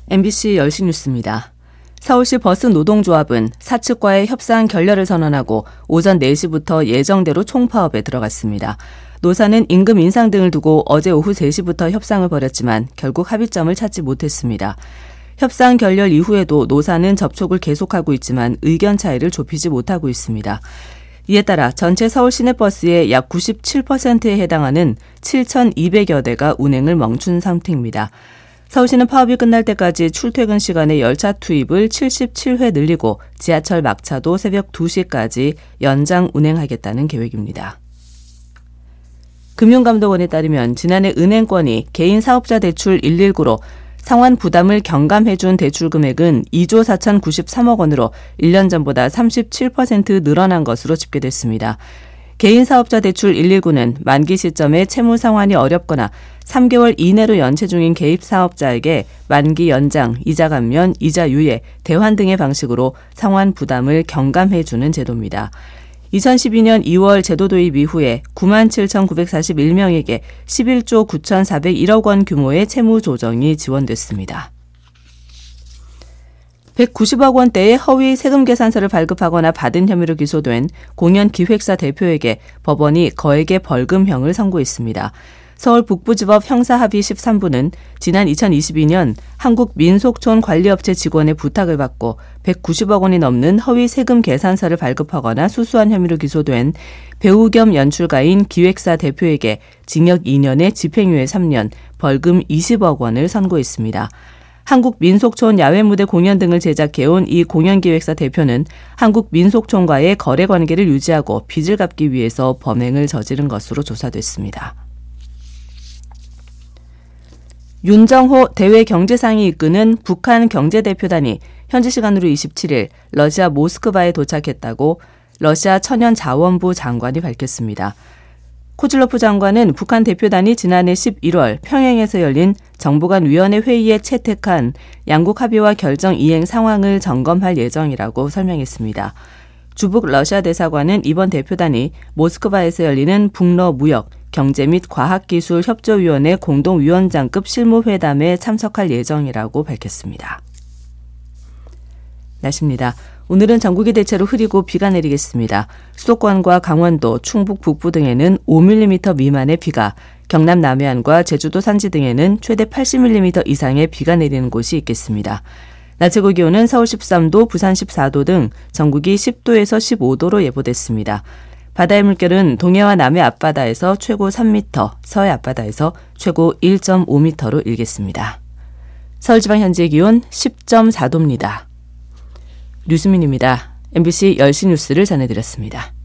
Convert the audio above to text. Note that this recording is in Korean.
MBC 10시 뉴스입니다. 서울시 버스 노동조합은 사측과의 협상 결렬을 선언하고 오전 4시부터 예정대로 총파업에 들어갔습니다. 노사는 임금 인상 등을 두고 어제 오후 3시부터 협상을 벌였지만 결국 합의점을 찾지 못했습니다. 협상 결렬 이후에도 노사는 접촉을 계속하고 있지만 의견 차이를 좁히지 못하고 있습니다. 이에 따라 전체 서울 시내버스의 약 97%에 해당하는 7,200여 대가 운행을 멈춘 상태입니다. 서울시는 파업이 끝날 때까지 출퇴근 시간에 열차 투입을 77회 늘리고 지하철 막차도 새벽 2시까지 연장 운행하겠다는 계획입니다. 금융감독원에 따르면 지난해 은행권이 개인 사업자 대출 119로 상환 부담을 경감해준 대출 금액은 2조 4,093억 원으로 1년 전보다 37% 늘어난 것으로 집계됐습니다. 개인 사업자 대출 119는 만기 시점에 채무 상환이 어렵거나 3개월 이내로 연체 중인 개입 사업자에게 만기 연장, 이자 감면, 이자 유예, 대환 등의 방식으로 상환 부담을 경감해주는 제도입니다. 2012년 2월 제도 도입 이후에 97,941명에게 11조 9,401억 원 규모의 채무 조정이 지원됐습니다. 190억 원대의 허위 세금 계산서를 발급하거나 받은 혐의로 기소된 공연기획사 대표에게 법원이 거액의 벌금형을 선고했습니다. 서울 북부지법 형사합의 13부는 지난 2022년 한국민속촌관리업체 직원의 부탁을 받고 190억 원이 넘는 허위 세금 계산서를 발급하거나 수수한 혐의로 기소된 배우 겸 연출가인 기획사 대표에게 징역 2년에 집행유예 3년, 벌금 20억 원을 선고했습니다. 한국민속촌 야외무대 공연 등을 제작해온 이 공연기획사 대표는 한국민속촌과의 거래관계를 유지하고 빚을 갚기 위해서 범행을 저지른 것으로 조사됐습니다. 윤정호 대외경제상이 이끄는 북한 경제대표단이 현지 시간으로 27일 러시아 모스크바에 도착했다고 러시아 천연자원부 장관이 밝혔습니다. 코즐로프 장관은 북한 대표단이 지난해 11월 평양에서 열린 정보관위원회 회의에 채택한 양국 합의와 결정 이행 상황을 점검할 예정이라고 설명했습니다. 주북 러시아 대사관은 이번 대표단이 모스크바에서 열리는 북러 무역, 경제 및 과학기술 협조위원회 공동위원장급 실무회담에 참석할 예정이라고 밝혔습니다. 날씨입니다. 오늘은 전국이 대체로 흐리고 비가 내리겠습니다. 수도권과 강원도, 충북 북부 등에는 5mm 미만의 비가, 경남 남해안과 제주도 산지 등에는 최대 80mm 이상의 비가 내리는 곳이 있겠습니다. 낮 최고 기온은 서울 13도, 부산 14도 등 전국이 10도에서 15도로 예보됐습니다. 바다의 물결은 동해와 남해 앞바다에서 최고 3m, 서해 앞바다에서 최고 1.5m로 일겠습니다. 서울지방 현재 기온 10.4도입니다. 류수민입니다. MBC 10시 뉴스를 전해드렸습니다.